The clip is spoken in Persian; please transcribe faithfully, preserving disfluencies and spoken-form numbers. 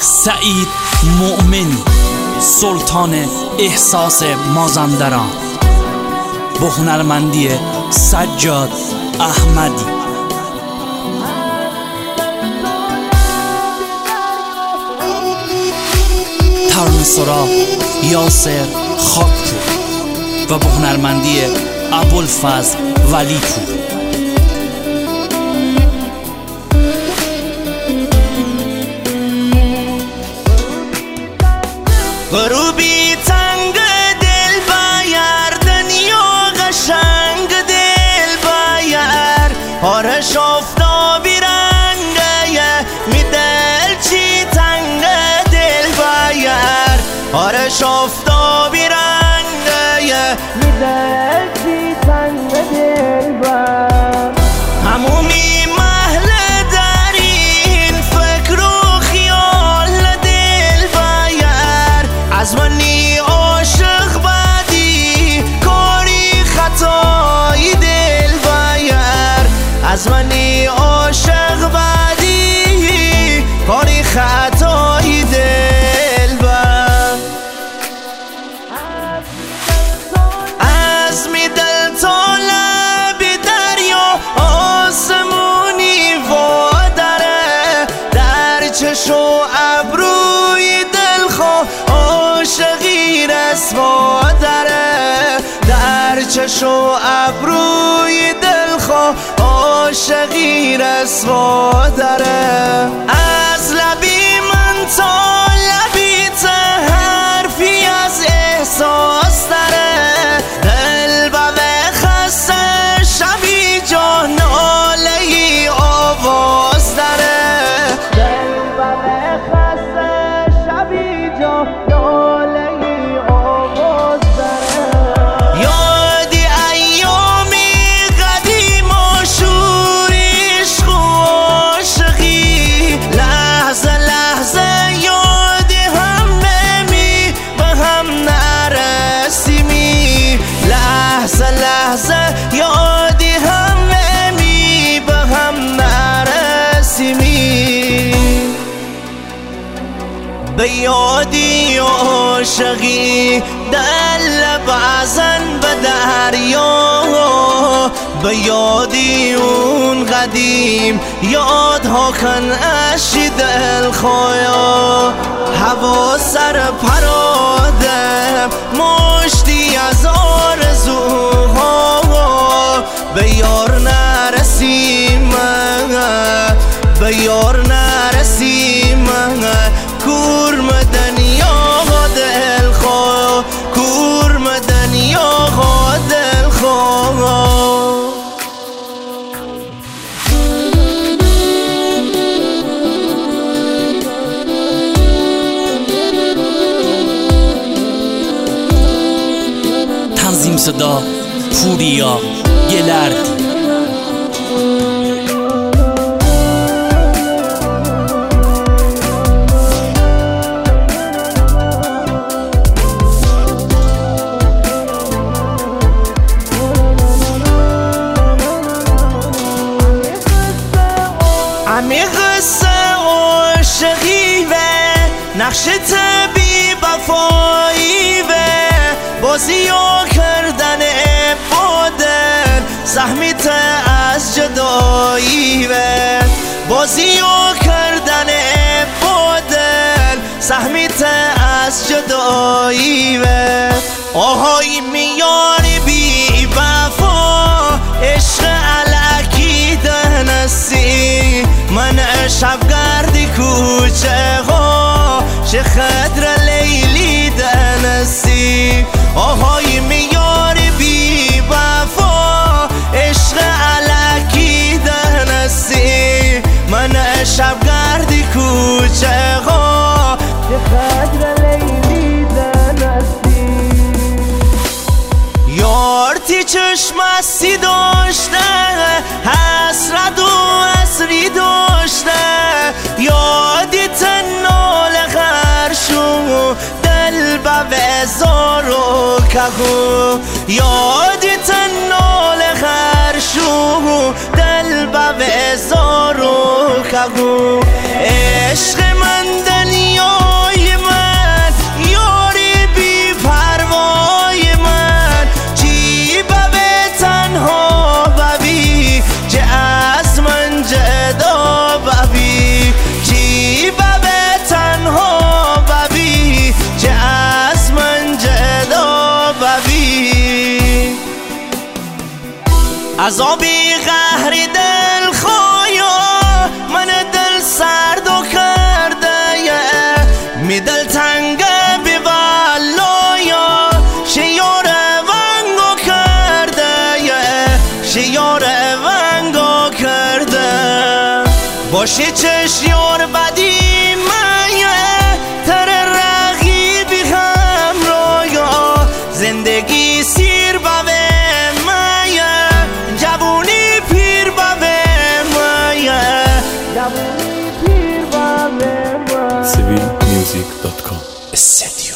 سعید مؤمنی، سلطان احساس مازندران، با هنرمندی سجاد احمدی. ترانه‌سرا یاسر خاکپور و با هنرمندی ابوالفضل ولیپور. غروبی تنگ دل بایر، دنیا قشنگ دل بایر، آرش آفتابی رنگه می دل چی تنگ دل بایر، آرش آفتابی رنگه می دل چی تنگ دل بایر. همومی محل دارین فکر و خیال دل بایر، از منی عاشق بدی کاری خطای دل بایر، از منی عاشق بدی کاری خطای دل بایر. از می دل تا لب دریا آسمونی وادره، در چشم و ابروی دلخواه عاشقی رسوا داره، در چشم و ابروی دلخواه عاشقی رسوا داره. از لبی من تا لبی ته حرفی از احساس داره، دل به خسته شبی جا ناله ای آواز داره، دل به خسته شبی جا ناله ای آواز داره. یادی ایامی قدیم و شور عشق و عاشقی، لحظه لحظه یادی همه می به هم نرسیمی، لحظه لحظه یادی همه می به هم نرسیمی. به یادی عاشقی دل بعضن به دریا، به یادی اون قدیم یادها کن اشی دل خوایا. هوا سر پراده مشتی از آرزوها، به یار نرسیم به یار نرسیم، کورم دنیا دل خواه، کورم دنیا دل خواه. تنظیم صدا پوریا گلردی. عمیق قصه عاشقی و نقش بی وفایی و بازی و کردن بادل، زحمیت از جدایی و بازی و کردن بادل، زحمیت از جدایی و آهای میاری بی وفا، عشق علکی دنسی من شبگردی کوچه ها، چه خدر لیلی دنسی. آهای میاری بی وفا، عشق علکی دنسی من شبگردی کوچه ها، چه خدر لیلی دنسی. یار تی چشم استی داشته، حسرت و اسری داشته، یادی تنال خرشو دل به وزار و کهو، یادی تنال خرشو دل به وزار و کهو. عشق من دنیا عذابی قهری دل خوایا من دل سرد و کرده می دل تنگه بی والایا شیار ونگو کرده شیار ونگو کرده باشی چشیار بدی تر رقیبی همرایا زندگی سیر باوه مایه جوونی پیر باوه مایه جوونی پیر باوه مایه سیویل میوزیک دات کام